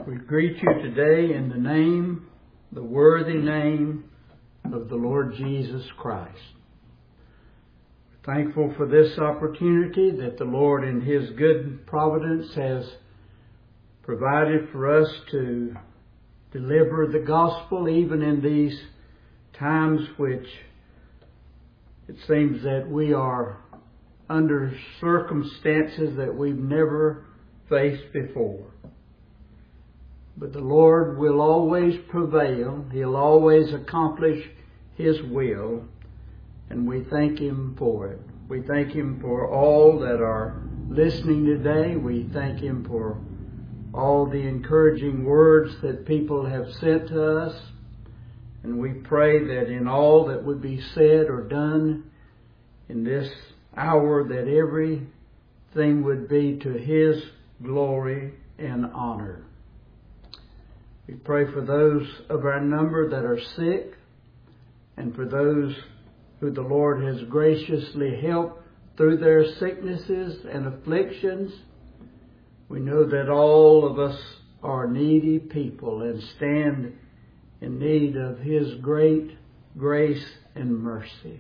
We greet you today in the name, the worthy name of the Lord Jesus Christ. We're thankful for this opportunity that the Lord in His good providence has provided for us to deliver the gospel even in these times which it seems that we are under circumstances that we've never faced before. But the Lord will always prevail. He'll always accomplish His will. And we thank Him for it. We thank Him for all that are listening today. We thank Him for all the encouraging words that people have sent to us. And we pray that in all that would be said or done in this hour, that everything would be to His glory and honor. We pray for those of our number that are sick, and for those who the Lord has graciously helped through their sicknesses and afflictions. We know that all of us are needy people and stand in need of His great grace and mercy.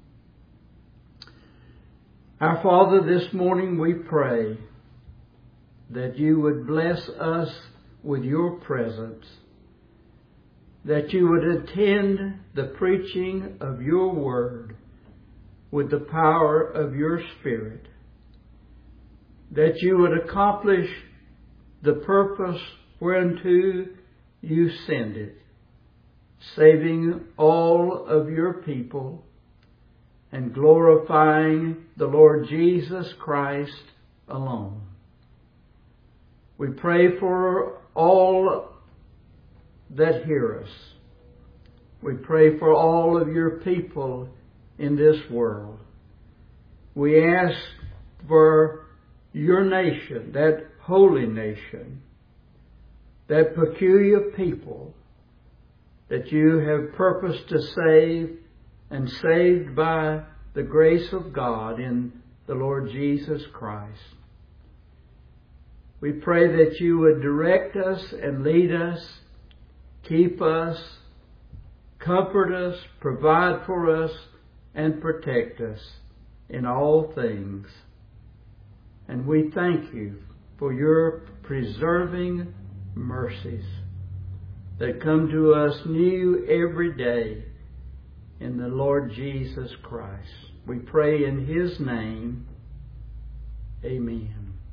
Our Father, this morning we pray that you would bless us with your presence, that you would attend the preaching of your word with the power of your Spirit, that you would accomplish the purpose whereunto you send it, saving all of your people and glorifying the Lord Jesus Christ alone. We pray for all that hear us. We pray for all of your people in this world. We ask for your nation, that holy nation, that peculiar people that you have purposed to save and saved by the grace of God in the Lord Jesus Christ. We pray that you would direct us and lead us, keep us, comfort us, provide for us, and protect us in all things. And we thank you for your preserving mercies that come to us new every day in the Lord Jesus Christ. We pray in His name. Amen.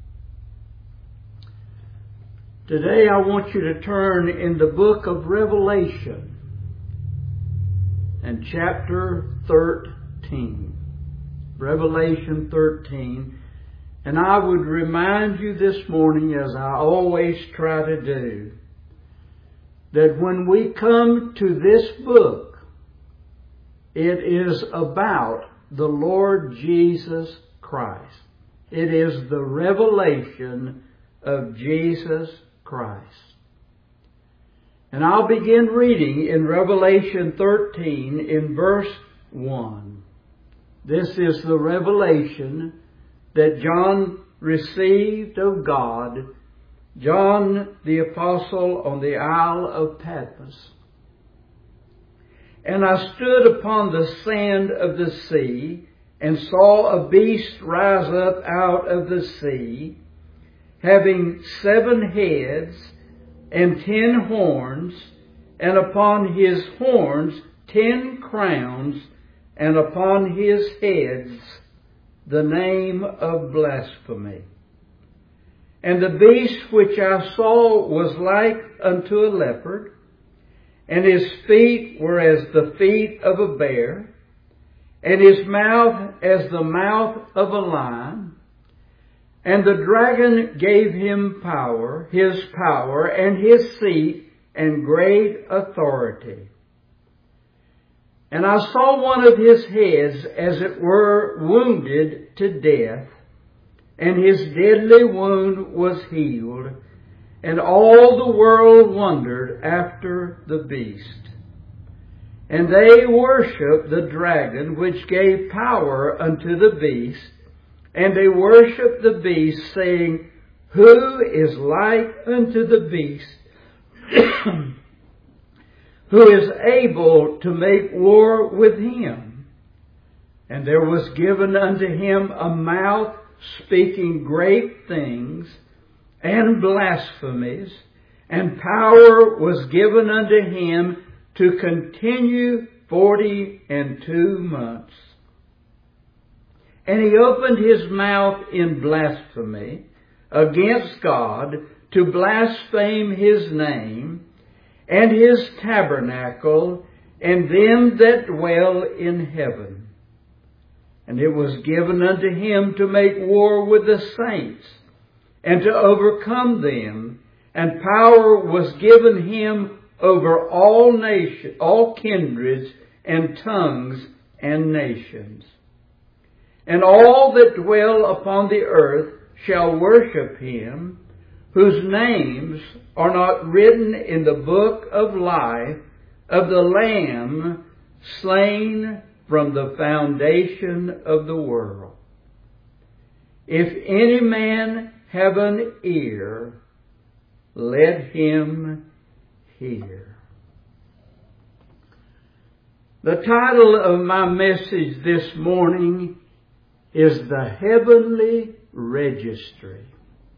Today I want you to turn in the book of Revelation and chapter 13. Revelation 13. And I would remind you this morning, as I always try to do, that when we come to this book, it is about the Lord Jesus Christ. It is the revelation of Jesus Christ. And I'll begin reading in Revelation 13 in verse 1. This is the revelation that John received of God, John the Apostle on the Isle of Patmos. And I stood upon the sand of the sea and saw a beast rise up out of the sea, having 7 heads and 10 horns, and upon his horns 10 crowns, and upon his heads the name of blasphemy. And the beast which I saw was like unto a leopard, and his feet were as the feet of a bear, and his mouth as the mouth of a lion. And the dragon gave him power, and his seat, and great authority. And I saw one of his heads as it were wounded to death, and his deadly wound was healed, and all the world wondered after the beast. And they worshipped the dragon which gave power unto the beast, and they worshipped the beast, saying, Who is like unto the beast, who is able to make war with him. And there was given unto him a mouth speaking great things and blasphemies, and power was given unto him to continue 42 months. And he opened his mouth in blasphemy against God, to blaspheme his name, and his tabernacle, and them that dwell in heaven. And it was given unto him to make war with the saints, and to overcome them. And power was given him over all nations, all kindreds, and tongues, and nations. And all that dwell upon the earth shall worship him, whose names are not written in the book of life of the Lamb slain from the foundation of the world. If any man have an ear, let him hear. The title of my message this morning is The Heavenly Registry.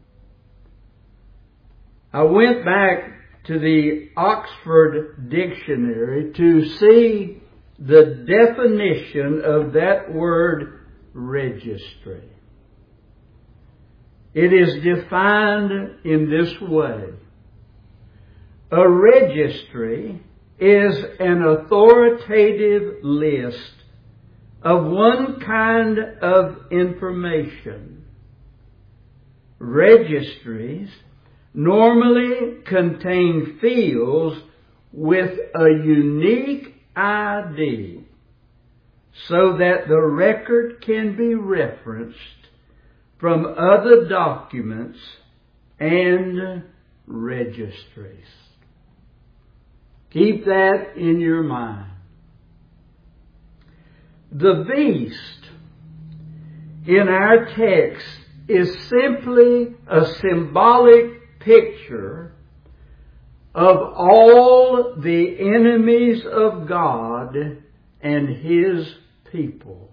I went back to the Oxford Dictionary to see the definition of that word registry. It is defined in this way. A registry is an authoritative list of one kind of information. Registries normally contain fields with a unique ID so that the record can be referenced from other documents and registries. Keep that in your mind. The beast in our text is simply a symbolic picture of all the enemies of God and His people.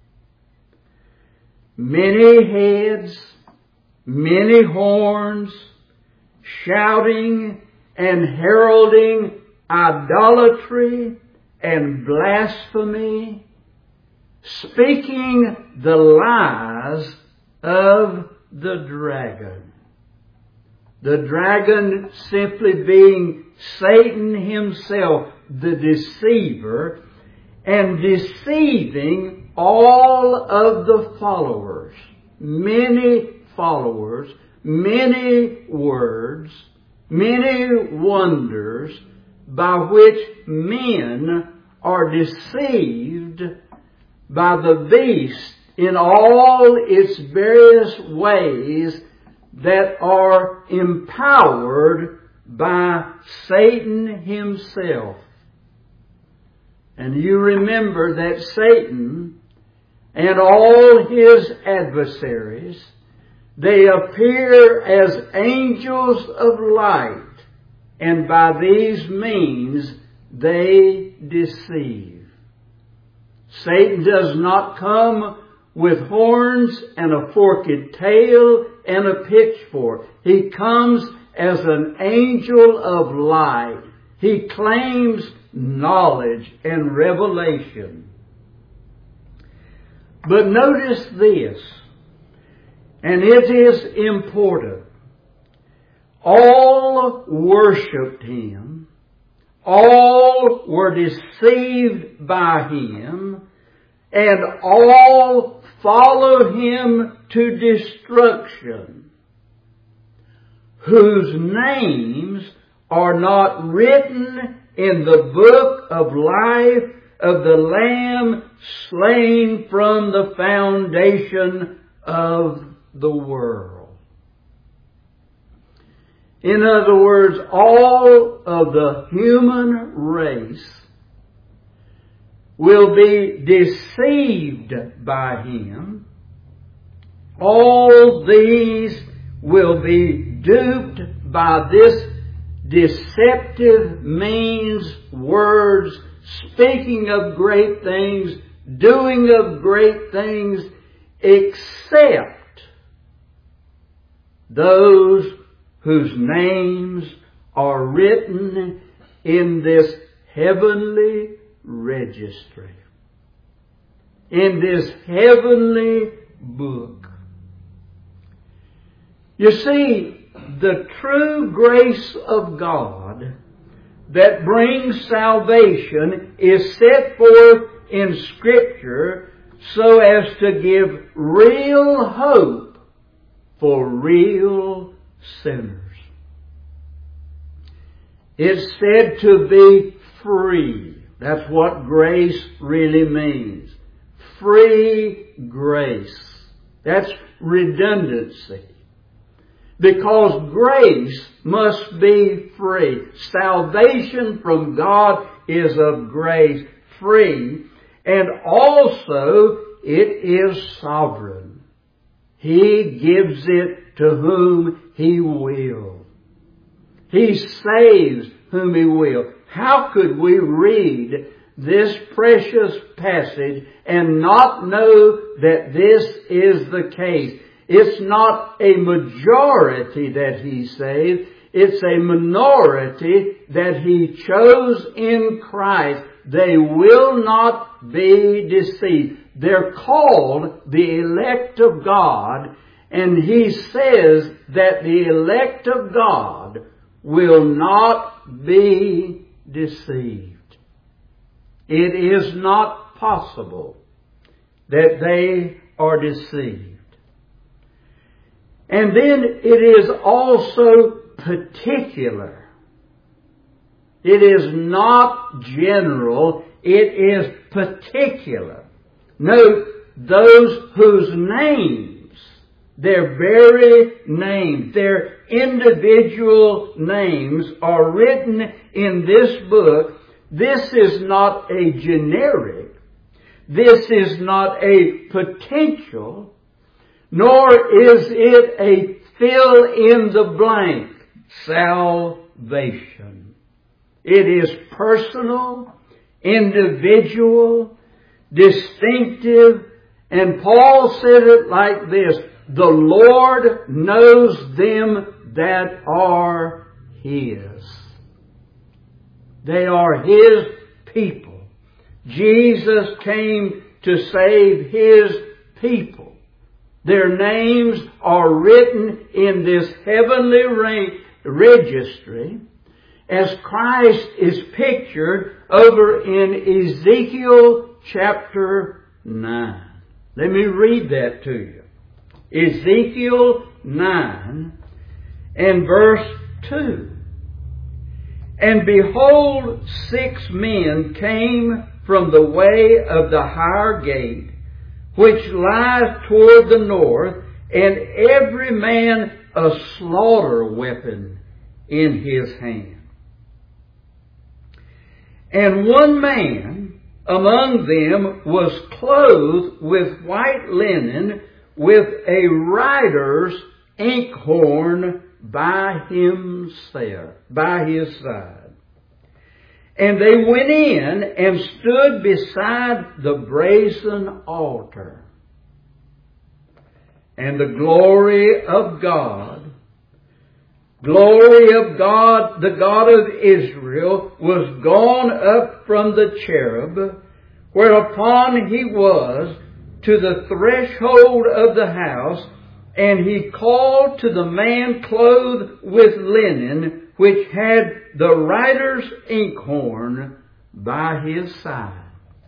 Many heads, many horns, shouting and heralding idolatry and blasphemy, speaking the lies of the dragon. The dragon simply being Satan himself, the deceiver, and deceiving all of the followers. Many followers, many words, many wonders by which men are deceived by the beast in all its various ways that are empowered by Satan himself. And you remember that Satan and all his adversaries, they appear as angels of light, and by these means they deceive. Satan does not come with horns and a forked tail and a pitchfork. He comes as an angel of light. He claims knowledge and revelation. But notice this, and it is important. All worshipped him. All were deceived by him. And all follow him to destruction, whose names are not written in the book of life of the Lamb slain from the foundation of the world. In other words, all of the human race will be deceived by him. All these will be duped by this Deceptive means words, speaking of great things, doing of great things, except those whose names are written in this heavenly registry, in this heavenly book. You see, the true grace of God that brings salvation is set forth in Scripture so as to give real hope for real sinners. It's said to be free. That's what grace really means. Free grace. That's redundancy. Because grace must be free. Salvation from God is of grace, free, and also it is sovereign. He gives it to whom He will. He saves whom He will. How could we read this precious passage and not know that this is the case? It's not a majority that He saved. It's a minority that He chose in Christ. They will not be deceived. They're called the elect of God, and He says that the elect of God will not be deceived. It is not possible that they are deceived. And then it is also particular. It is not general, it is particular. Note, those whose names, their very names, their individual names are written in this book. This is not a generic. This is not a potential. Nor is it a fill-in-the-blank salvation. It is personal, individual, distinctive, and Paul said it like this: the Lord knows them that are His. They are His people. Jesus came to save His people. Their names are written in this heavenly registry as Christ is pictured over in Ezekiel chapter 9. Let me read that to you. Ezekiel 9 and verse 2. And behold, 6 men came from the way of the higher gate, which lies toward the north, and every man a slaughter weapon in his hand. And one man among them was clothed with white linen, with a writer's inkhorn by his side. And they went in and stood beside the brazen altar. And the glory of God, the God of Israel, was gone up from the cherub, whereupon He was, to the threshold of the house, and He called to the man clothed with linen, which had the writer's inkhorn by his side.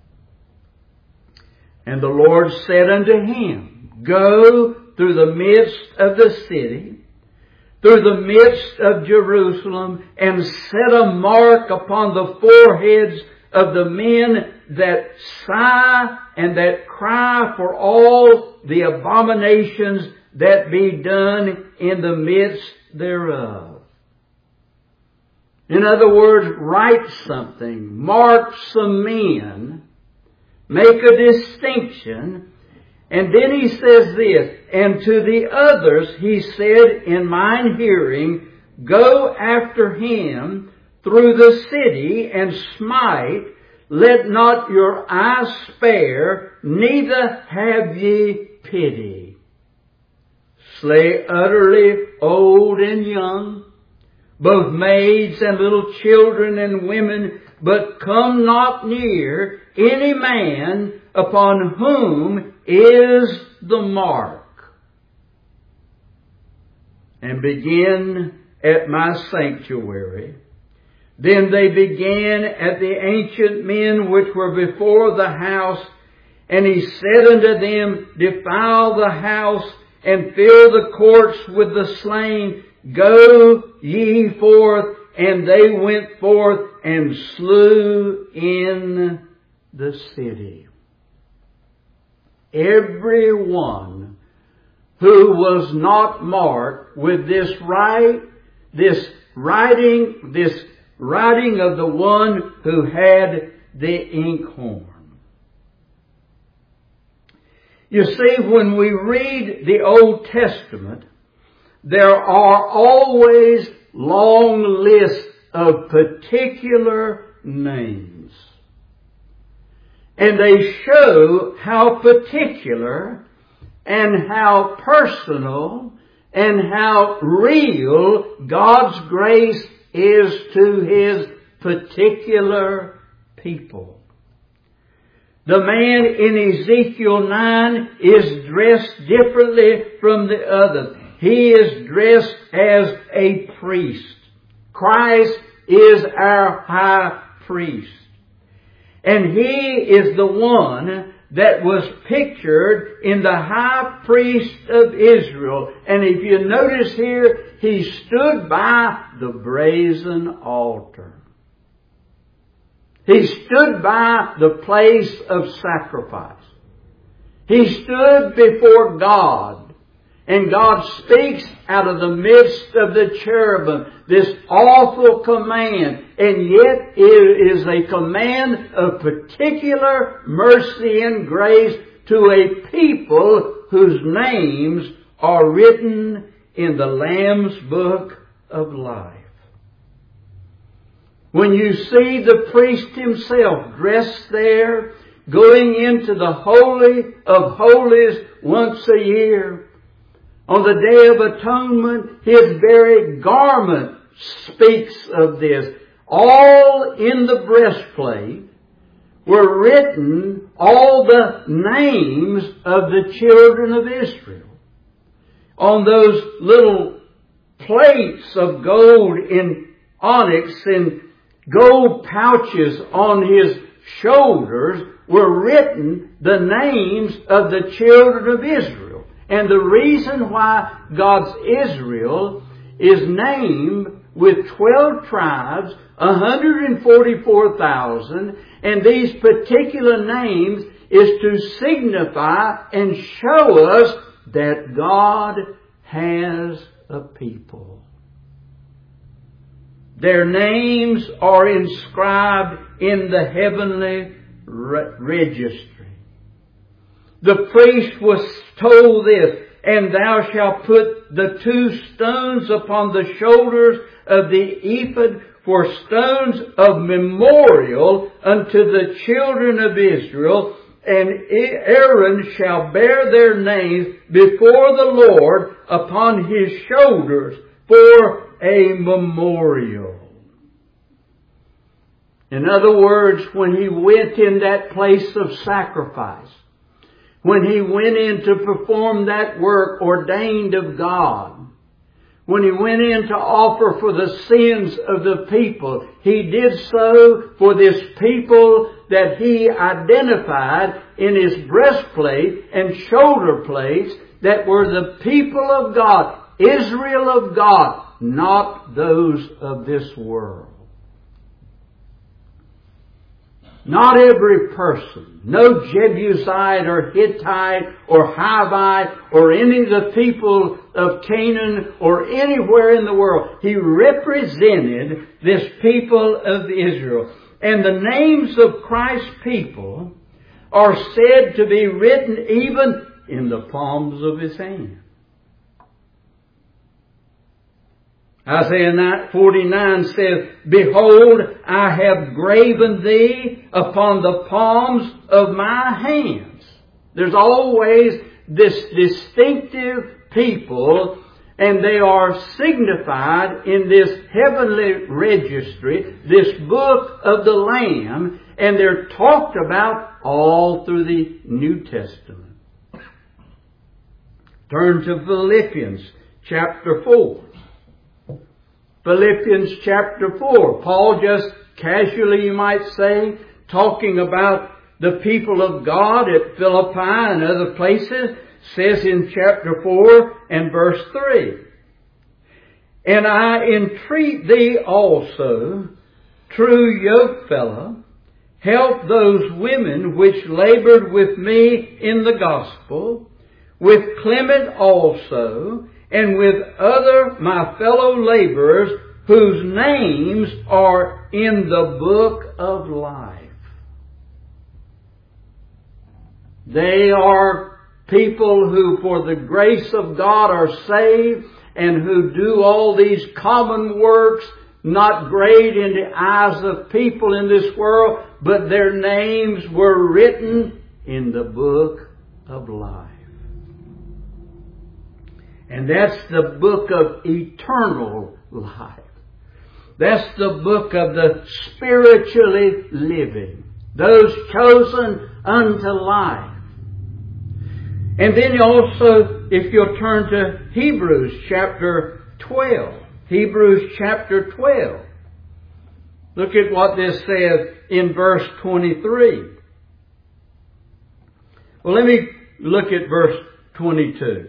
And the Lord said unto him, Go through the midst of the city, through the midst of Jerusalem, and set a mark upon the foreheads of the men that sigh and that cry for all the abominations that be done in the midst thereof. In other words, write something, mark some men, make a distinction, and then he says this, and to the others he said in mine hearing, go after him through the city and smite. Let not your eye spare, neither have ye pity. Slay utterly old and young, both maids and little children and women, but come not near any man upon whom is the mark. And begin at my sanctuary. Then they began at the ancient men which were before the house, and he said unto them, defile the house, and fill the courts with the slain. Go ye forth. And they went forth and slew in the city every one who was not marked with this writing of the one who had the inkhorn. You see, when we read the Old Testament, there are always long lists of particular names. And they show how particular and how personal and how real God's grace is to His particular people. The man in Ezekiel 9 is dressed differently from the others. He is dressed as a priest. Christ is our high priest. And He is the one that was pictured in the high priest of Israel. And if you notice here, He stood by the brazen altar. He stood by the place of sacrifice. He stood before God. And God speaks out of the midst of the cherubim this awful command. And yet it is a command of particular mercy and grace to a people whose names are written in the Lamb's Book of Life. When you see the priest himself dressed there, going into the Holy of Holies once a year, on the Day of Atonement, his very garment speaks of this. All in the breastplate were written all the names of the children of Israel. On those little plates of gold in onyx and gold pouches on his shoulders were written the names of the children of Israel. And the reason why God's Israel is named with 12 tribes, 144,000, and these particular names is to signify and show us that God has a people. Their names are inscribed in the heavenly registry. The priest was told this, and thou shalt put the 2 stones upon the shoulders of the ephod for stones of memorial unto the children of Israel, and Aaron shall bear their names before the Lord upon his shoulders for a memorial. In other words, when he went in that place of sacrifice, when he went in to perform that work ordained of God, when he went in to offer for the sins of the people, he did so for this people that he identified in his breastplate and shoulder plates that were the people of God, Israel of God, not those of this world. Not every person, no Jebusite or Hittite or Hivite or any of the people of Canaan or anywhere in the world. He represented this people of Israel. And the names of Christ's people are said to be written even in the palms of His hand. Isaiah 49 says, Behold, I have graven thee upon the palms of my hands. There's always this distinctive people, and they are signified in this heavenly registry, this book of the Lamb, and they're talked about all through the New Testament. Turn to Philippians chapter 4. Philippians chapter 4. Paul just casually, you might say, talking about the people of God at Philippi and other places, says in chapter 4 and verse 3, And I entreat thee also, true yokefellow, help those women which labored with me in the gospel, with Clement also, and with other my fellow laborers, whose names are in the book of life. They are people who, for the grace of God, are saved and who do all these common works, not great in the eyes of people in this world, but their names were written in the book of life. And that's the book of eternal life. That's the book of the spiritually living, those chosen unto life. And then also, if you'll turn to Hebrews chapter 12. Hebrews chapter 12. Look at what this says in verse 23. Well, let me look at verse 22.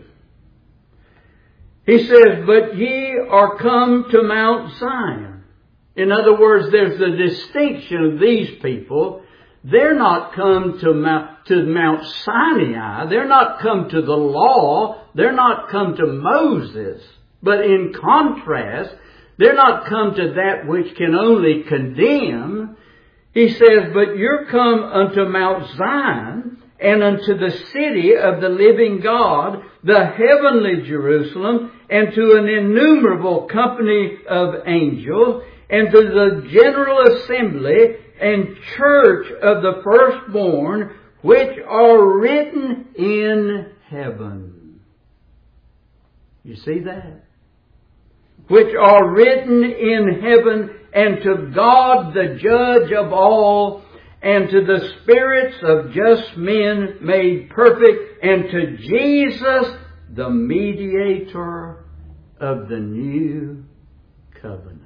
He says, But ye are come to Mount Zion. In other words, there's a distinction of these people. They're not come to Mount Sinai. They're not come to the law. They're not come to Moses. But in contrast, they're not come to that which can only condemn. He says, But you're come unto Mount Zion, and unto the city of the living God, the heavenly Jerusalem, and to an innumerable company of angels, and to the general assembly and church of the firstborn, which are written in heaven. You see that? Which are written in heaven, and to God the judge of all, and to the spirits of just men made perfect, and to Jesus, the mediator of the new covenant.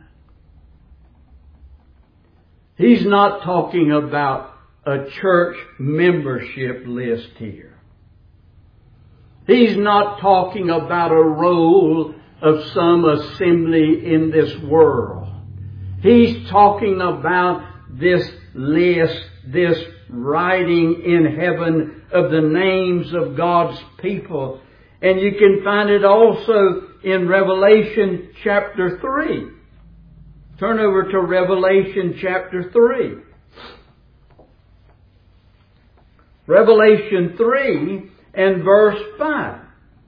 He's not talking about a church membership list here. He's not talking about a roll of some assembly in this world. He's talking about this list, this writing in heaven of the names of God's people. And you can find it also in Revelation chapter 3. Turn over to Revelation chapter 3. Revelation 3 and verse 5.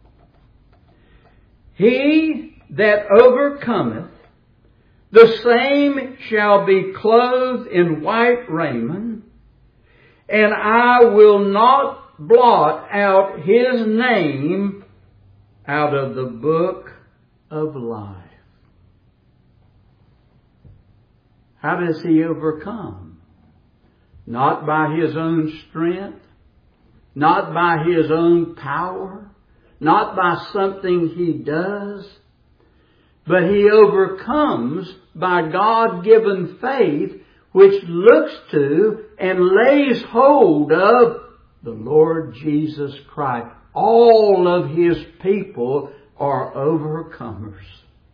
He that overcometh, the same shall be clothed in white raiment, and I will not blot out his name out of the book of life. How does he overcome? Not by his own strength, not by his own power, not by something he does, but he overcomes by God-given faith, which looks to and lays hold of the Lord Jesus Christ. All of his people are overcomers.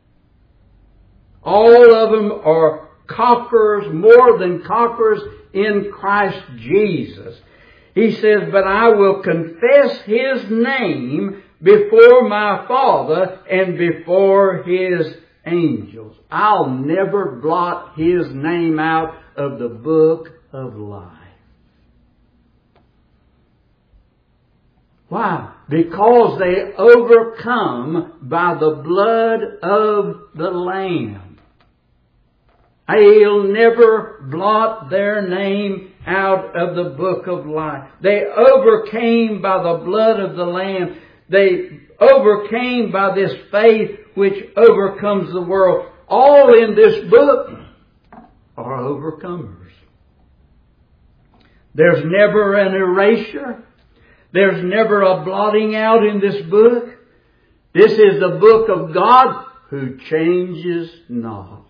All of them are conquerors, more than conquerors in Christ Jesus. He says, But I will confess his name before my Father and before his angels. I'll never blot his name out of the book of life. Why? Because they overcome by the blood of the Lamb. He'll never blot their name out of the book of life. They overcame by the blood of the Lamb. They overcame by this faith which overcomes the world. All in this book are overcomers. There's never an erasure. There's never a blotting out in this book. This is the book of God who changes not.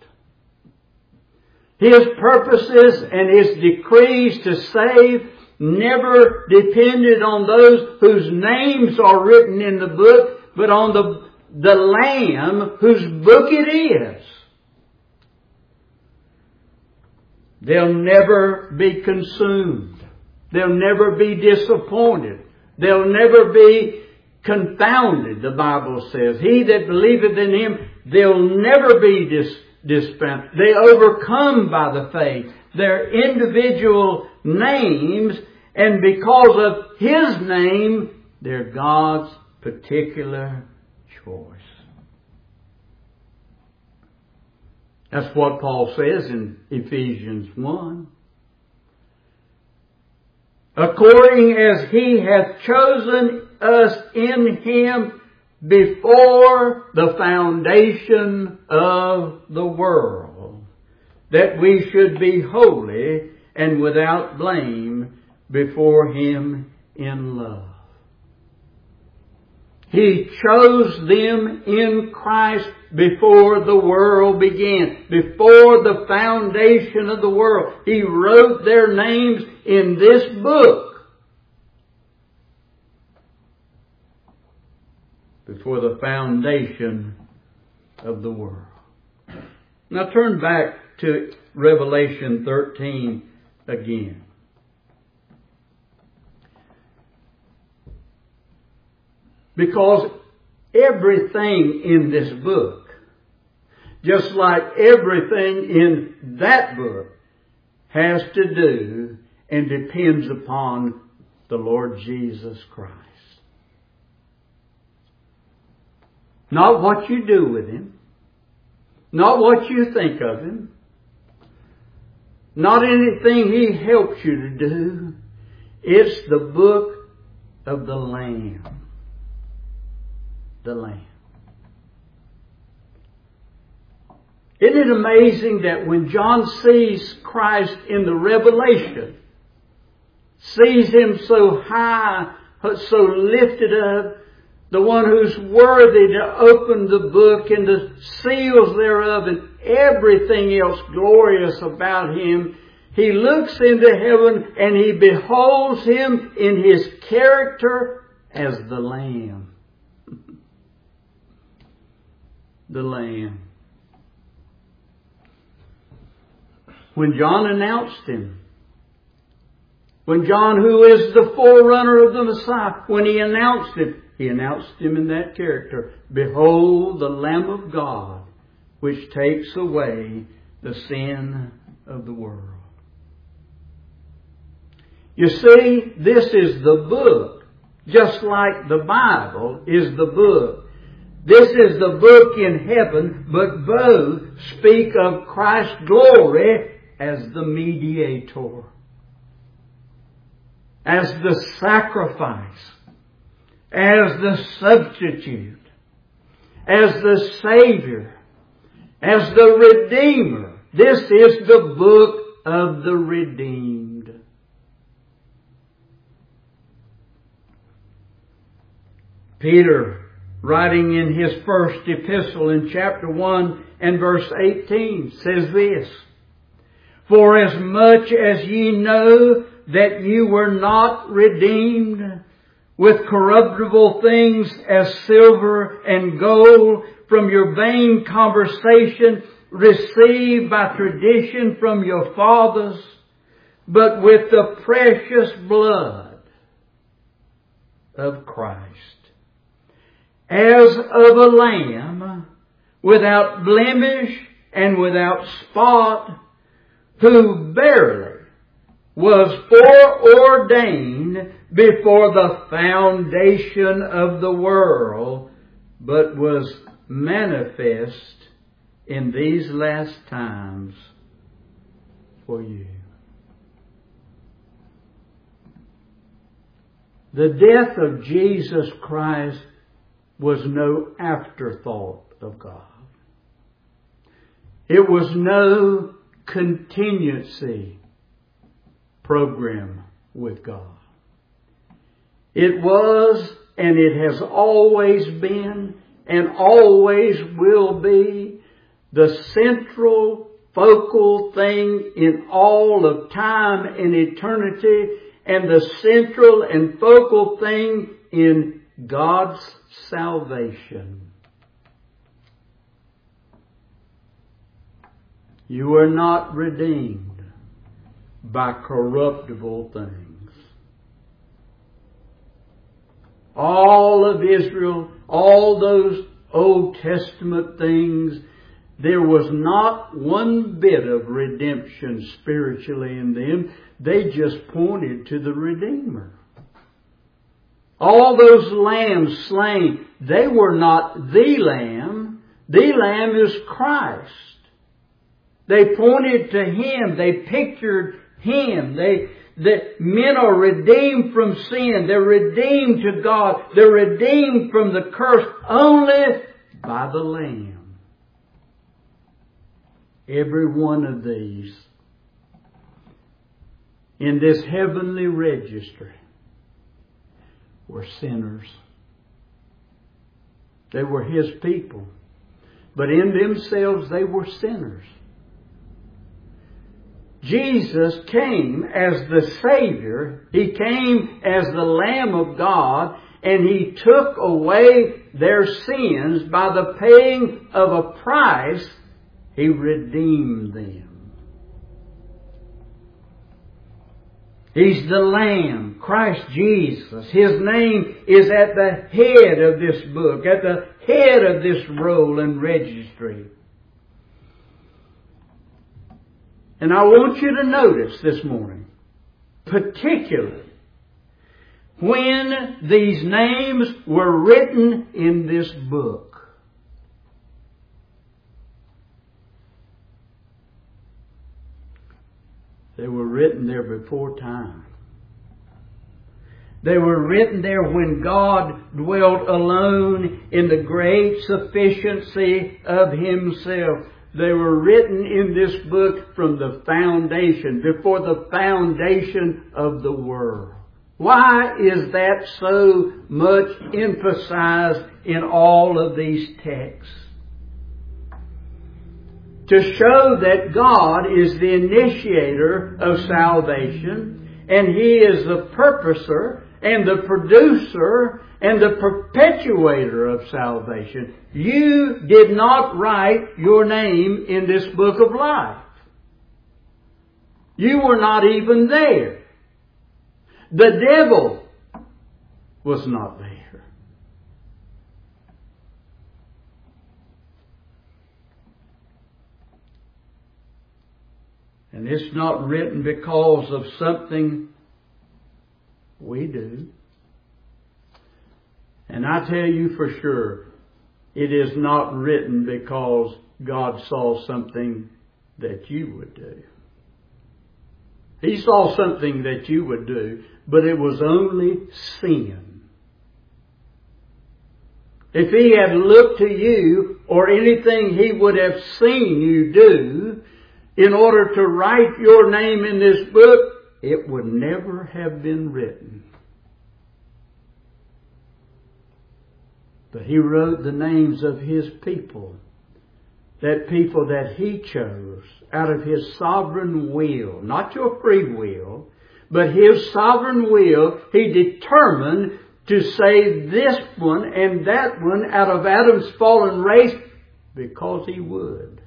His purposes and His decrees to save never depended on those whose names are written in the book, but on the Lamb whose book it is. They'll never be consumed. They'll never be disappointed. They'll never be confounded, the Bible says. He that believeth in Him, they'll never be disbanded. They overcome by the faith. Their individual names, and because of His name, they're God's particular choice. That's what Paul says in Ephesians 1. According as He hath chosen us in Him before the foundation of the world, that we should be holy and without blame before Him in love. He chose them in Christ before the world began. Before the foundation of the world. He wrote their names in this book. Before the foundation of the world. Now turn back to Revelation 13 again. Because everything in this book, just like everything in that book, has to do and depends upon the Lord Jesus Christ. Not what you do with Him. Not what you think of Him. Not anything He helps you to do. It's the book of the Lamb. The Lamb. Isn't it amazing that when John sees Christ in the Revelation, sees Him so high, so lifted up, the one who's worthy to open the book and the seals thereof and everything else glorious about Him, he looks into heaven and he beholds Him in His character as the Lamb. The Lamb. When John announced Him, when John, who is the forerunner of the Messiah, when he announced Him in that character. Behold the Lamb of God, which takes away the sin of the world. You see, this is the book, just like the Bible is the book. This is the book in heaven, but both speak of Christ's glory as the mediator, as the sacrifice, as the substitute, as the Savior, as the Redeemer. This is the book of the redeemed. Peter, writing in his first epistle in chapter 1 and verse 18, says this, For as much as ye know that you were not redeemed with corruptible things as silver and gold from your vain conversation received by tradition from your fathers, but with the precious blood of Christ, as of a lamb, without blemish and without spot, who barely was foreordained before the foundation of the world, but was manifest in these last times for you. The death of Jesus Christ was no afterthought of God. It was no contingency program with God. It was, and it has always been, and always will be, the central focal thing in all of time and eternity, and the central and focal thing in God's salvation. You are not redeemed by corruptible things. All of Israel, all those Old Testament things, there was not one bit of redemption spiritually in them. They just pointed to the Redeemer. All those lambs slain, they were not the Lamb. The Lamb is Christ. They pointed to Him. They pictured Him. The men are redeemed from sin. They're redeemed to God. They're redeemed from the curse only by the Lamb. Every one of these in this heavenly registry were sinners. They were His people. But in themselves they were sinners. Jesus came as the Savior. He came as the Lamb of God, and He took away their sins by the paying of a price. He redeemed them. He's the Lamb, Christ Jesus. His name is at the head of this book, at the head of this roll and registry. And I want you to notice this morning, particularly when these names were written in this book. They were written there before time. They were written there when God dwelt alone in the great sufficiency of Himself. They were written in this book from the foundation, before the foundation of the world. Why is that so much emphasized in all of these texts? To show that God is the initiator of salvation, and He is the purposer and the producer and the perpetuator of salvation. You did not write your name in this book of life. You were not even there. The devil was not there. And it's not written because of something we do. And I tell you for sure, it is not written because God saw something that you would do. He saw something that you would do, but it was only sin. If He had looked to you or anything He would have seen you do in order to write your name in this book, it would never have been written. But He wrote the names of His people. That people that He chose out of His sovereign will. Not your free will, but His sovereign will. He determined to save this one and that one out of Adam's fallen race because He would.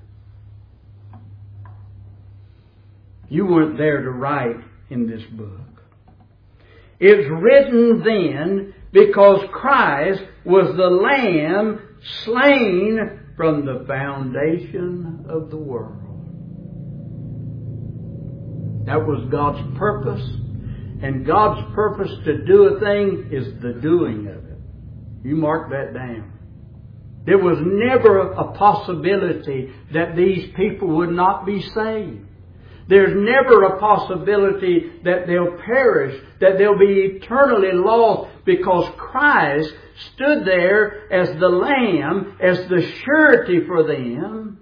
You weren't there to write in this book. It's written then because Christ was the Lamb slain from the foundation of the world. That was God's purpose. And God's purpose to do a thing is the doing of it. You mark that down. There was never a possibility that these people would not be saved. There's never a possibility that they'll perish, that they'll be eternally lost, because Christ stood there as the Lamb, as the surety for them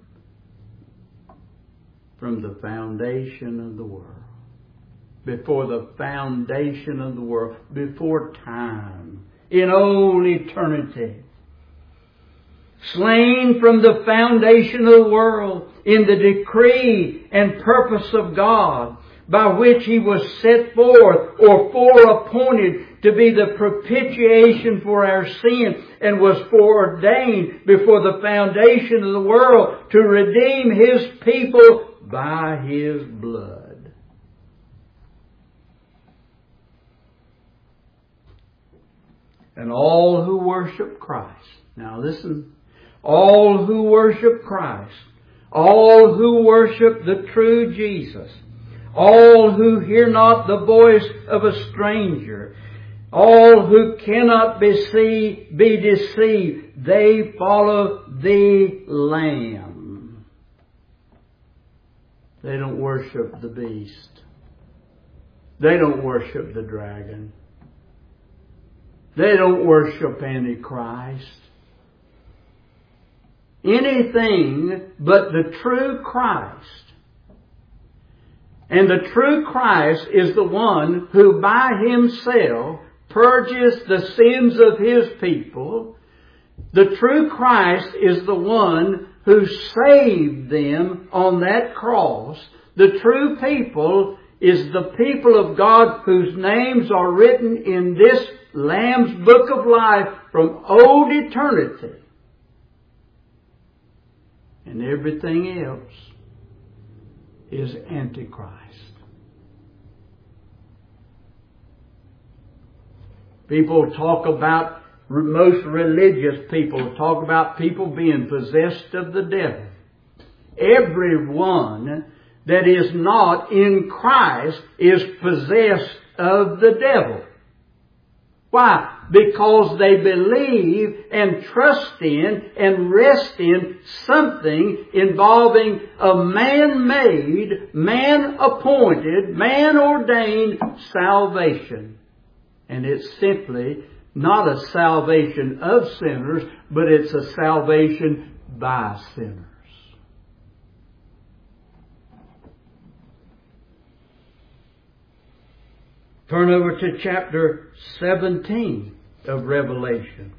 from the foundation of the world. Before the foundation of the world, before time, in all eternity. Slain from the foundation of the world in the decree and purpose of God, by which He was set forth or foreappointed to be the propitiation for our sin, and was foreordained before the foundation of the world to redeem His people by His blood. And all who worship Christ. Now listen. All who worship Christ, all who worship the true Jesus, all who hear not the voice of a stranger, all who cannot be deceived, they follow the Lamb. They don't worship the beast. They don't worship the dragon. They don't worship Antichrist. Anything but the true Christ. And the true Christ is the one who by Himself purges the sins of His people. The true Christ is the one who saved them on that cross. The true people is the people of God whose names are written in this Lamb's Book of Life from old eternity. And everything else is Antichrist. People talk about, most religious people talk about people being possessed of the devil. Everyone that is not in Christ is possessed of the devil. Why? Because they believe and trust in and rest in something involving a man-made, man-appointed, man-ordained salvation. And it's simply not a salvation of sinners, but it's a salvation by sinners. Turn over to chapter 17 of Revelation.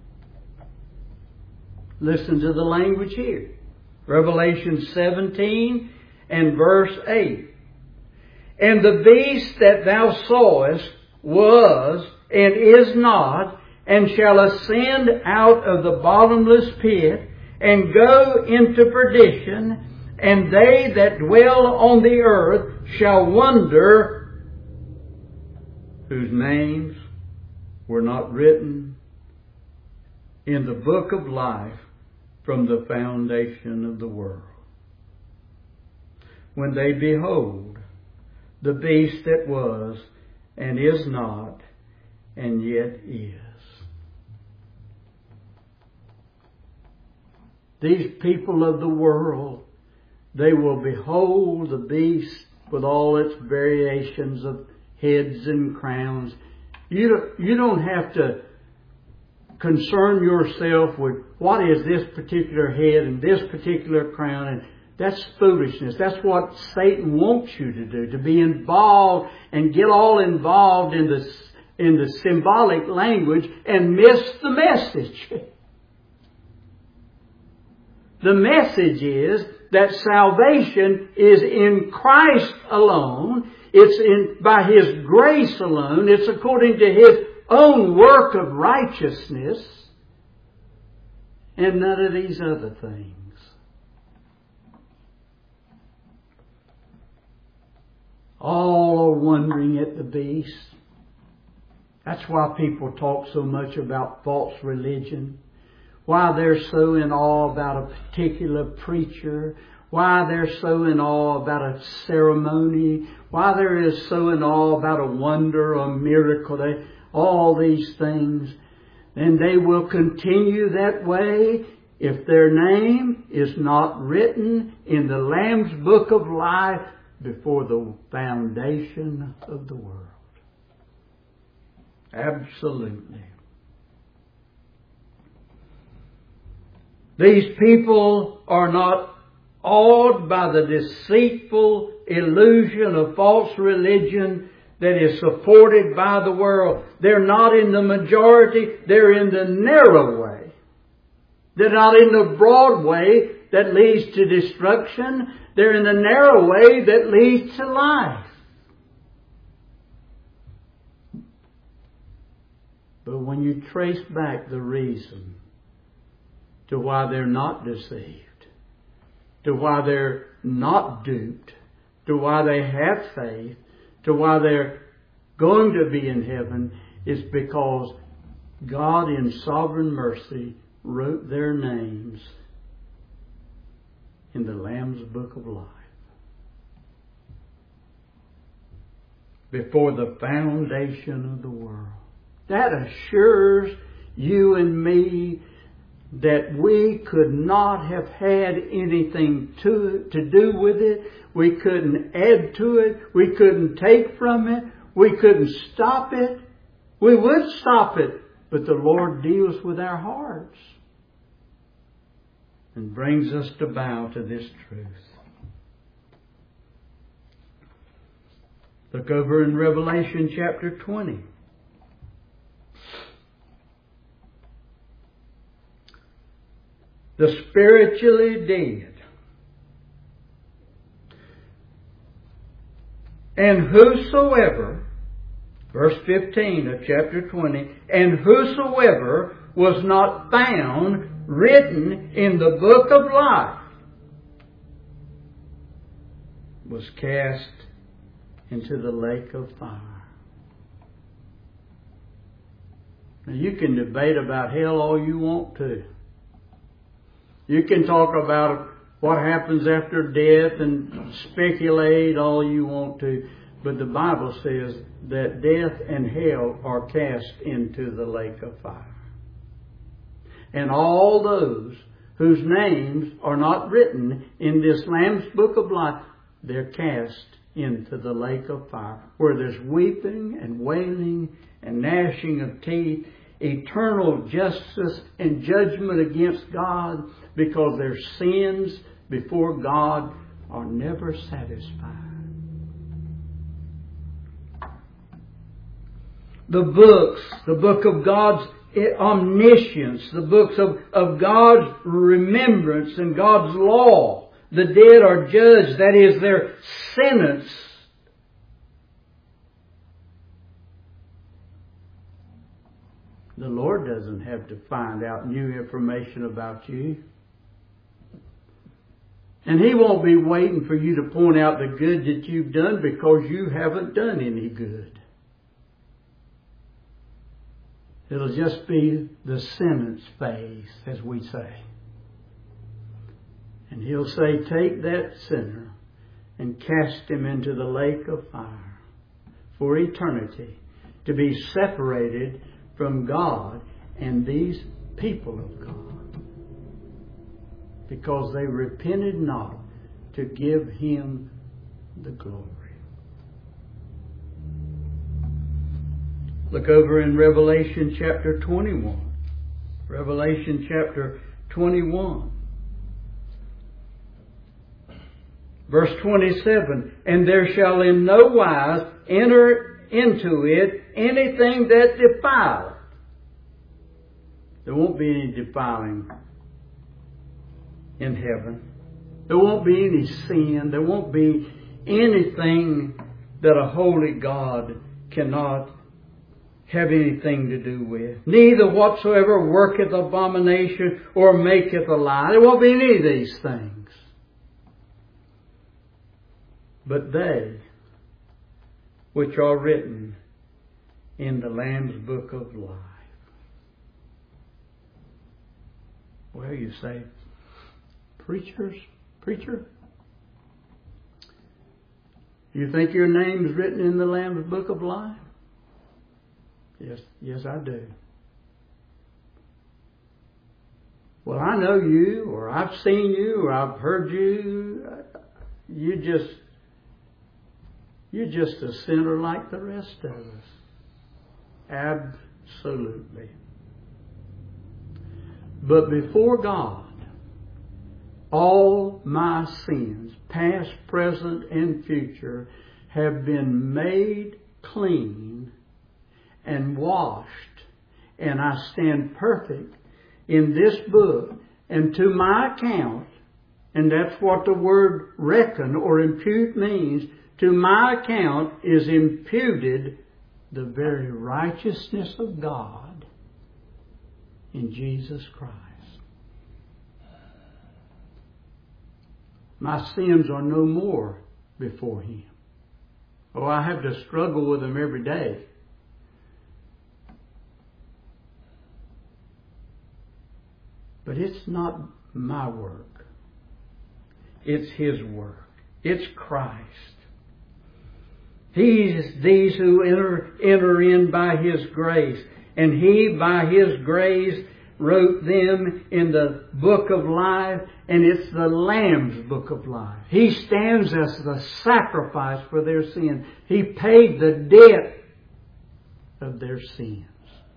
Listen to the language here. Revelation 17 and verse 8. And the beast that thou sawest was and is not, and shall ascend out of the bottomless pit, and go into perdition, and they that dwell on the earth shall wonder, whose names were not written in the book of life from the foundation of the world, when they behold the beast that was and is not and yet is. These people of the world, they will behold the beast with all its variations of heads and crowns. You don't have to concern yourself with what is this particular head and this particular crown. And that's foolishness. That's what Satan wants you to do, to be involved and get all involved in the symbolic language and miss the message. The message is that salvation is in Christ alone. It's by His grace alone. It's according to His own work of righteousness. And none of these other things. All are wondering at the beast. That's why people talk so much about false religion. why they're so in awe about a particular preacher, why they're so in awe about a ceremony, why they're so in awe about a wonder or a miracle, all these things. And they will continue that way if their name is not written in the Lamb's Book of Life before the foundation of the world. Absolutely. These people are not awed by the deceitful illusion of false religion that is supported by the world. They're not in the majority, they're in the narrow way. They're not in the broad way that leads to destruction. They're in the narrow way that leads to life. But when you trace back the reason to why they're not deceived, to why they're not duped, to why they have faith, to why they're going to be in heaven, is because God in sovereign mercy wrote their names in the Lamb's Book of Life before the foundation of the world. That assures you and me that we could not have had anything to do with it. We couldn't add to it. We couldn't take from it. We couldn't stop it. We would stop it, but the Lord deals with our hearts and brings us to bow to this truth. Look over in Revelation chapter 20. The spiritually dead. And whosoever, verse 15 of chapter 20, and whosoever was not found written in the book of life was cast into the lake of fire. Now you can debate about hell all you want to. You can talk about what happens after death and speculate all you want to. But the Bible says that death and hell are cast into the lake of fire. And all those whose names are not written in this Lamb's Book of Life, they're cast into the lake of fire, where there's weeping and wailing and gnashing of teeth, eternal justice and judgment against God, because their sins before God are never satisfied. The books, the book of God's omniscience, the books of God's remembrance and God's law. The dead are judged, that is their sentence. The Lord doesn't have to find out new information about you. And He won't be waiting for you to point out the good that you've done, because you haven't done any good. It'll just be the sentence phase, as we say. And He'll say, take that sinner and cast him into the lake of fire for eternity, to be separated from God and these people of God, because they repented not to give Him the glory. Look over in Revelation chapter 21. Revelation chapter 21. Verse 27. And there shall in no wise enter into it anything that defileth. There won't be any defiling in heaven. There won't be any sin. There won't be anything that a holy God cannot have anything to do with. Neither whatsoever worketh abomination or maketh a lie. There won't be any of these things. But they which are written in the Lamb's Book of Life. Well, you say, preacher, you think your name's written in the Lamb's Book of Life? Yes, I do. Well, I know you, or I've seen you, or I've heard you. You're just a sinner like the rest of us. Absolutely. But before God, all my sins, past, present, and future, have been made clean and washed, and I stand perfect in this book. And to my account, and that's what the word reckon or impute means, to my account is imputed the very righteousness of God in Jesus Christ. My sins are no more before Him. Oh, I have to struggle with them every day. But it's not my work. It's His work. It's Christ. He's these who enter in by His grace. And He, by His grace, wrote them in the book of life, and it's the Lamb's book of life. He stands as the sacrifice for their sin. He paid the debt of their sins.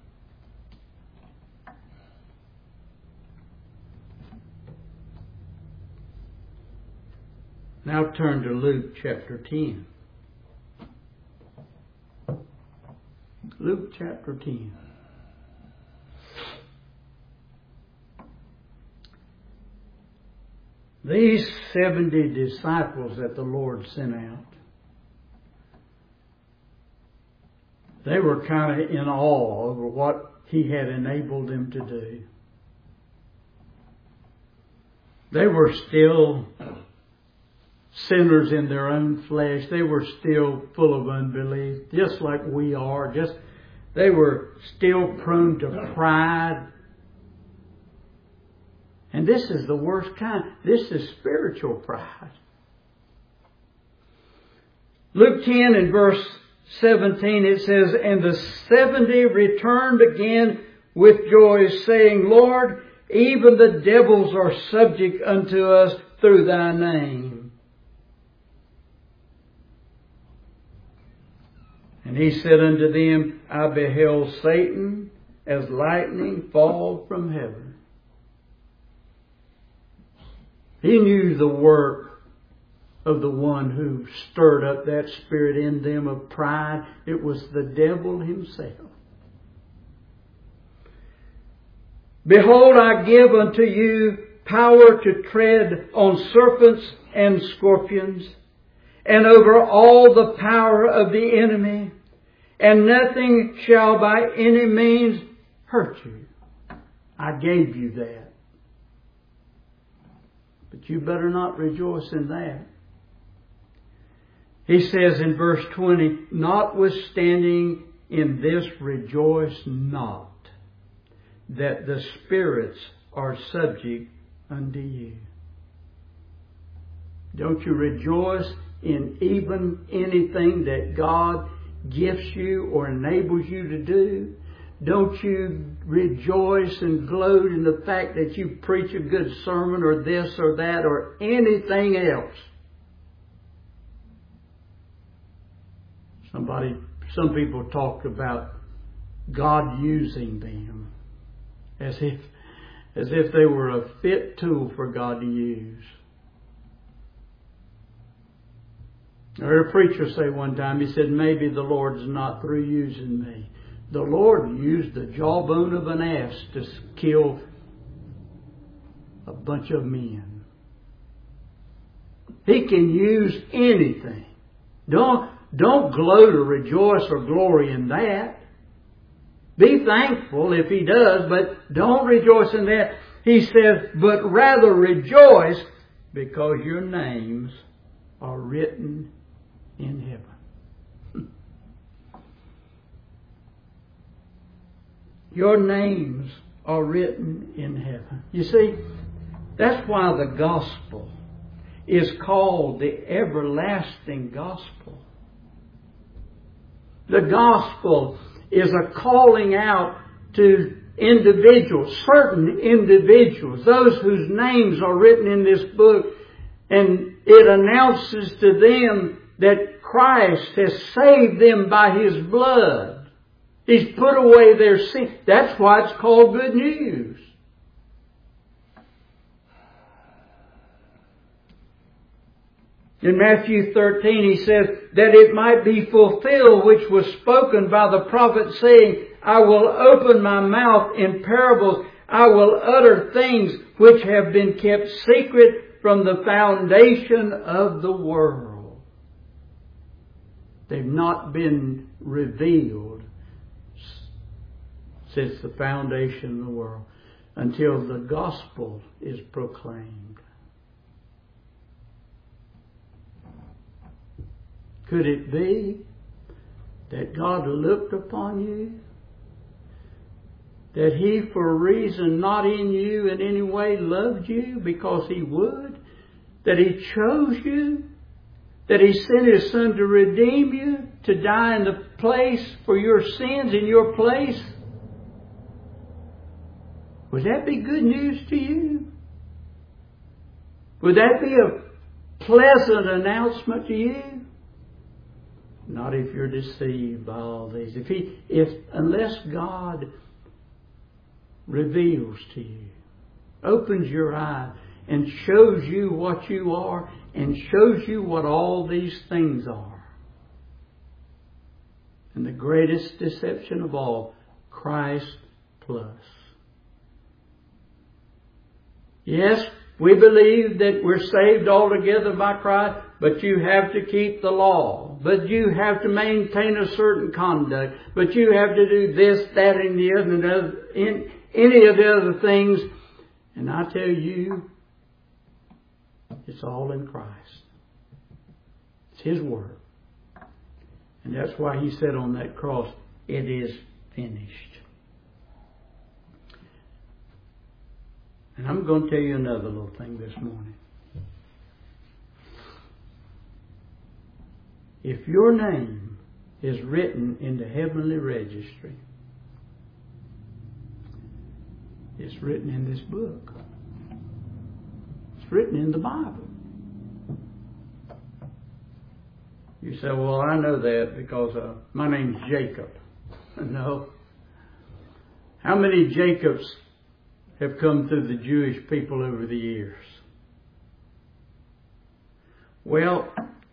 Now turn to Luke chapter 10. Luke chapter 10. These 70 disciples that the Lord sent out, they were kind of in awe over what He had enabled them to do. They were still sinners in their own flesh. They were still full of unbelief, just like we are. They were still prone to pride. And this is the worst kind. This is spiritual pride. Luke 10 and verse 17, it says, "And the 70 returned again with joy, saying, Lord, even the devils are subject unto us through Thy name. And He said unto them, I beheld Satan as lightning fall from heaven." He knew the work of the one who stirred up that spirit in them of pride. It was the devil himself. "Behold, I give unto you power to tread on serpents and scorpions, and over all the power of the enemy, and nothing shall by any means hurt you." I gave you that. But you better not rejoice in that. He says in verse 20, "Notwithstanding in this rejoice not, that the spirits are subject unto you." Don't you rejoice in even anything that God gifts you or enables you to do? Don't you rejoice and gloat in the fact that you preach a good sermon or this or that or anything else? Some people talk about God using them as if they were a fit tool for God to use. I heard a preacher say one time, he said, maybe the Lord's not through using me. The Lord used the jawbone of an ass to kill a bunch of men. He can use anything. Don't gloat or rejoice or glory in that. Be thankful if He does, but don't rejoice in that. He says, but rather rejoice because your names are written in heaven. Your names are written in heaven. You see, that's why the gospel is called the everlasting gospel. The gospel is a calling out to individuals, certain individuals, those whose names are written in this book, and it announces to them that Christ has saved them by His blood. He's put away their sin. That's why it's called good news. In Matthew 13 he says, that it might be fulfilled which was spoken by the prophet, saying, I will open my mouth in parables. I will utter things which have been kept secret from the foundation of the world. They've not been revealed since the foundation of the world, until the gospel is proclaimed. Could it be that God looked upon you? That He, for a reason not in you in any way, loved you because He would? That He chose you? That He sent His Son to redeem you? To die in the place for your sins, in your place? Would that be good news to you? Would that be a pleasant announcement to you? Not if you're deceived by all these. Unless God reveals to you, opens your eye, and shows you what you are, and shows you what all these things are. And the greatest deception of all, Christ plus. Yes, we believe that we're saved altogether by Christ, but you have to keep the law. But you have to maintain a certain conduct. But you have to do this, that, and the other, and any of the other things. And I tell you, it's all in Christ. It's His Word. And that's why He said on that cross, it is finished. And I'm going to tell you another little thing this morning. If your name is written in the heavenly registry, it's written in this book. It's written in the Bible. You say, well, I know that because my name's Jacob. No. How many Jacobs have come through the Jewish people over the years? Well,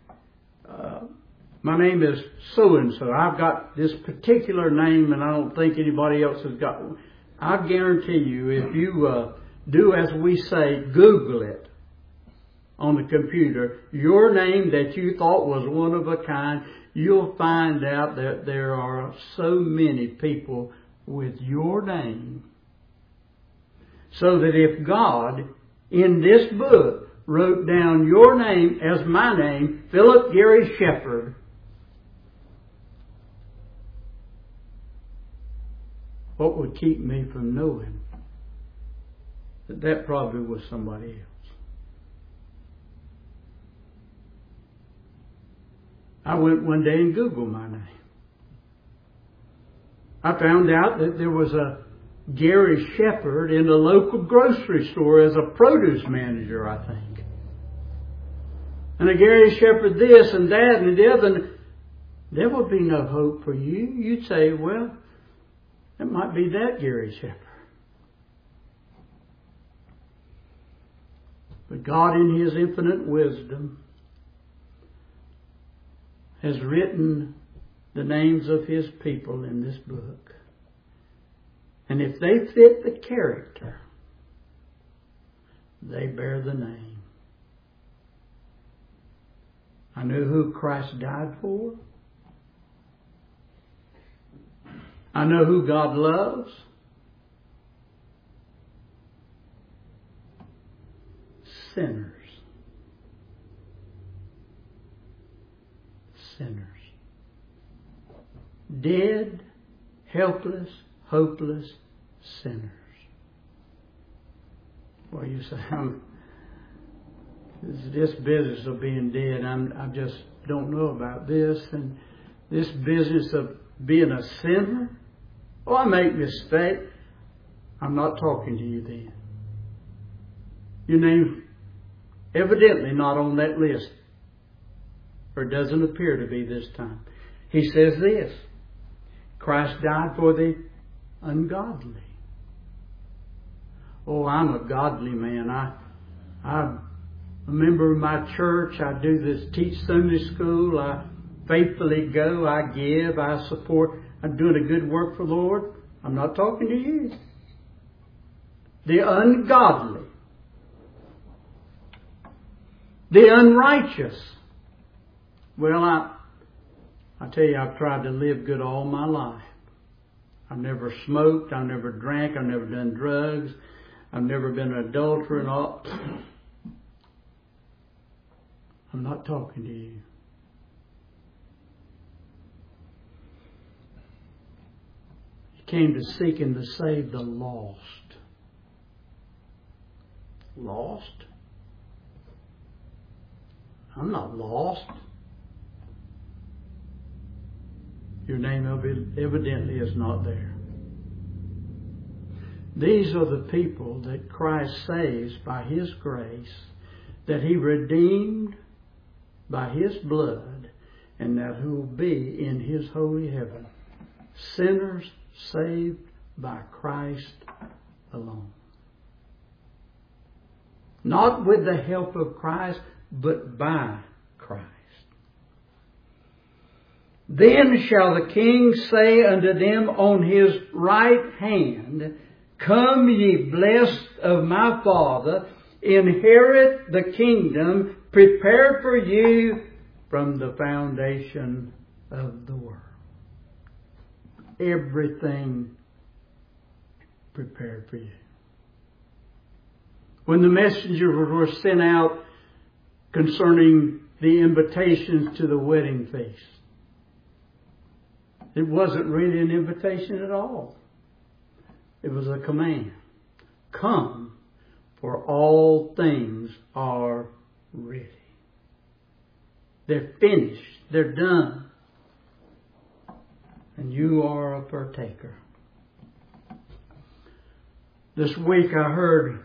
my name is so-and-so. I've got this particular name, and I don't think anybody else has got one. I guarantee you, if you do as we say, Google it on the computer, your name that you thought was one of a kind, you'll find out that there are so many people with your name. So that if God, in this book, wrote down your name as my name, Philip Gary Shepherd, what would keep me from knowing that that probably was somebody else? I went one day and Googled my name. I found out that there was a Gary Shepherd in a local grocery store as a produce manager, I think. And a Gary Shepherd this and that and the other. And there would be no hope for you. You'd say, well, it might be that Gary Shepherd. But God, in His infinite wisdom, has written the names of His people in this book. And if they fit the character, they bear the name. I know who Christ died for. I know who God loves. Sinners. Sinners. Dead, helpless, hopeless sinners. Well, you say, this business of being dead, I just don't know about this. And this business of being a sinner, I make mistakes. I'm not talking to you then. Your name's evidently not on that list, or it doesn't appear to be this time. He says this: Christ died for the ungodly. Oh, I'm a godly man. I'm a member of my church. I do this, teach Sunday school. I faithfully go. I give. I support. I'm doing a good work for the Lord. I'm not talking to you. The ungodly. The unrighteous. Well, I tell you, I've tried to live good all my life. I've never smoked. I've never drank. I've never done drugs. I've never been an adulterer and all. I'm not talking to you. He came to seek and to save the lost. Lost? I'm not lost. Your name evidently is not there. These are the people that Christ saves by His grace, that He redeemed by His blood, and that who will be in His holy heaven. Sinners saved by Christ alone. Not with the help of Christ, but by Christ. Then shall the King say unto them on His right hand, Come ye blessed of my Father, inherit the kingdom prepared for you from the foundation of the world. Everything prepared for you. When the messengers were sent out concerning the invitations to the wedding feast, it wasn't really an invitation at all. It was a command. Come, for all things are ready. They're finished. They're done. And you are a partaker. This week I heard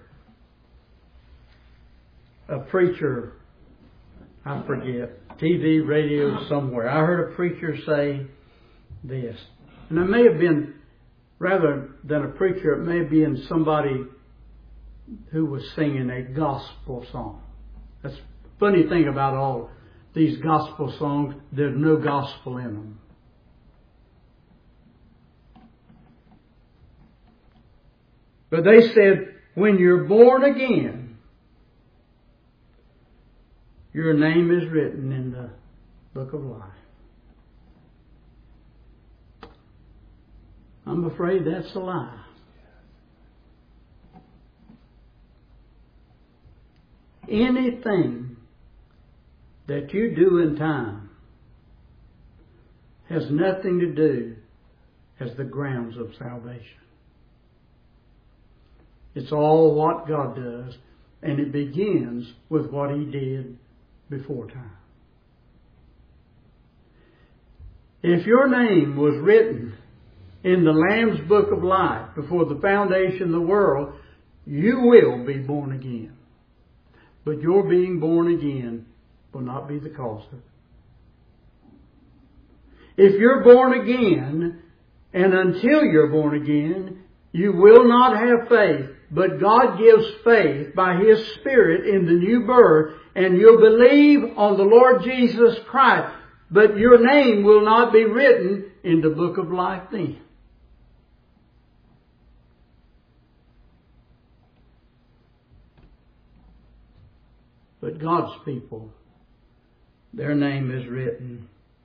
a preacher, I forget, TV, radio, somewhere. I heard a preacher say this. And it may have been, rather than a preacher, it may have been somebody who was singing a gospel song. That's the funny thing about all these gospel songs, there's no gospel in them. But they said, when you're born again, your name is written in the book of life. I'm afraid that's a lie. Anything that you do in time has nothing to do as the grounds of salvation. It's all what God does, and it begins with what He did before time. If your name was written in the Lamb's book of life before the foundation of the world, you will be born again. But your being born again will not be the cause of it. If you're born again, and until you're born again, you will not have faith, but God gives faith by His Spirit in the new birth, and you'll believe on the Lord Jesus Christ, but your name will not be written in the book of life then. But God's people, their name is written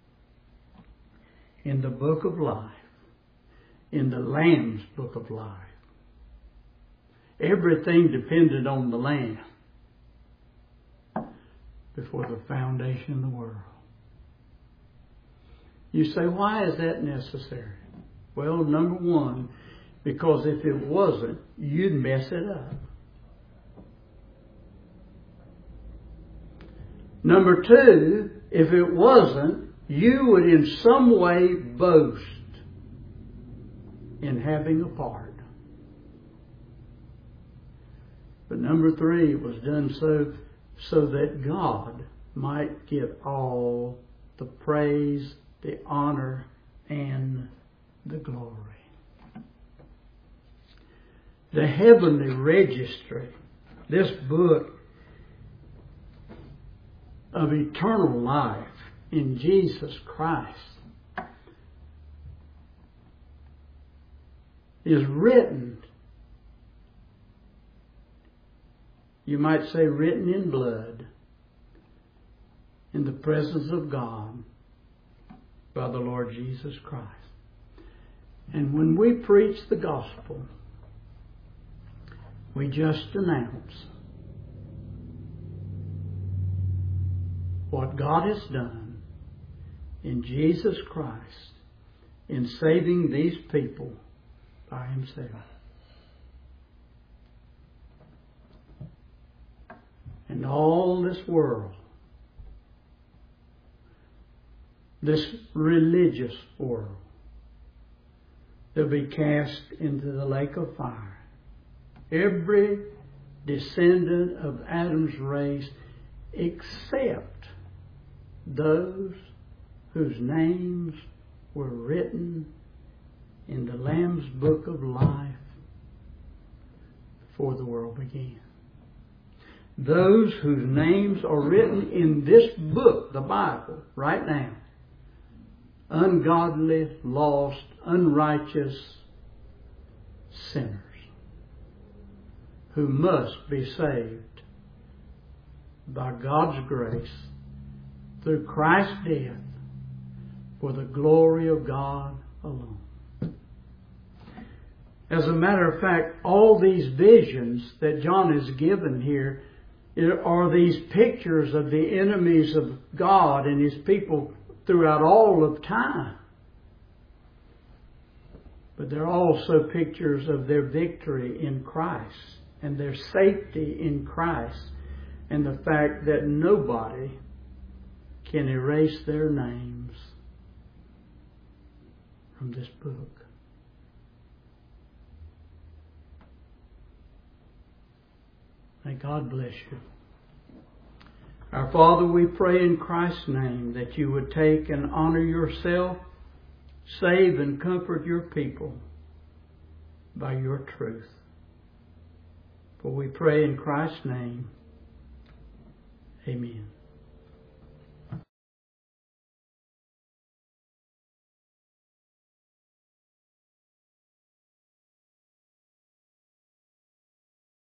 in the book of life, in the Lamb's book of life. Everything depended on the Lamb before the foundation of the world. You say, why is that necessary? Well, number one, because if it wasn't, you'd mess it up. Number two, if it wasn't, you would in some way boast in having a part. But number three, it was done so that God might get all the praise, the honor, and the glory. The heavenly registry, this book of eternal life in Jesus Christ, is written, you might say written in blood, in the presence of God by the Lord Jesus Christ. And when we preach the gospel, we just announce what God has done in Jesus Christ in saving these people by Himself. And all this world, this religious world, they'll be cast into the lake of fire. Every descendant of Adam's race except those whose names were written in the Lamb's book of life before the world began. Those whose names are written in this book, the Bible, right now. Ungodly, lost, unrighteous sinners who must be saved by God's grace through Christ's death for the glory of God alone. As a matter of fact, all these visions that John is given here are these pictures of the enemies of God and His people throughout all of time. But they're also pictures of their victory in Christ and their safety in Christ and the fact that nobody can erase their names from this book. May God bless you. Our Father, we pray in Christ's name that you would take and honor yourself, save and comfort your people by your truth. For we pray in Christ's name. Amen.